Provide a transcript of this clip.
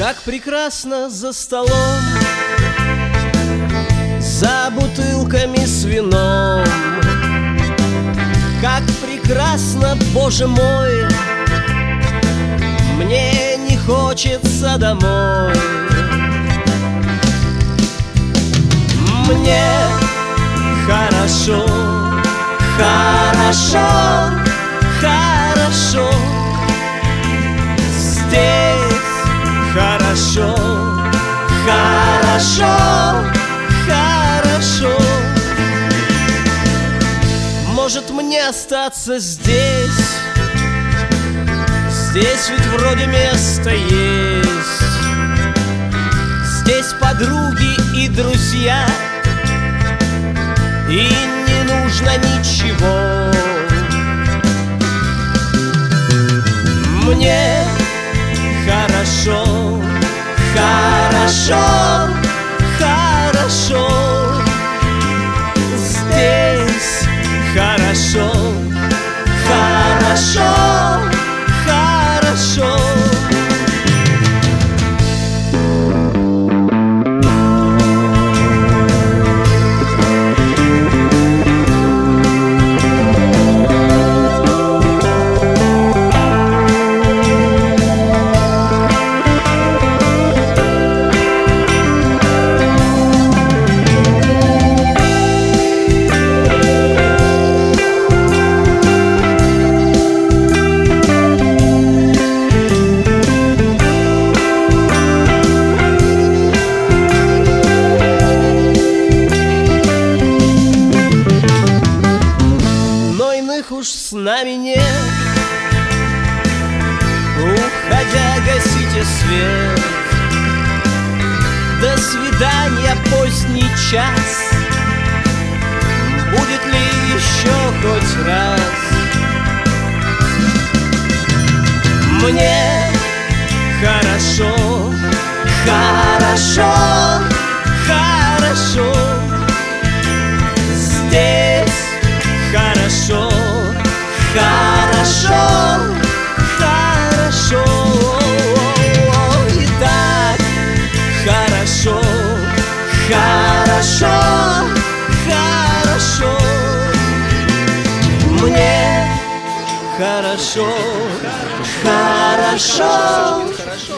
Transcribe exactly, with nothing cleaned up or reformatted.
Как прекрасно за столом, за бутылками с вином. Как прекрасно, Боже мой, мне не хочется домой. Мне хорошо, хорошо, хорошо. Здесь хорошо, хорошо, хорошо. Может мне остаться здесь? Здесь ведь вроде место есть. Здесь подруги и друзья, и не нужно ничего. Мне хорошо, хорошо, хорошо. Здесь хорошо, хорошо, хорошо. Уж с нами нет. Уходя, гасите свет. До свидания, поздний час. Будет ли еще хоть раз? Мне хорошо, хорошо, хорошо. Здесь хорошо, хорошо, хорошо. И так хорошо, хорошо, хорошо. Мне хорошо, хорошо,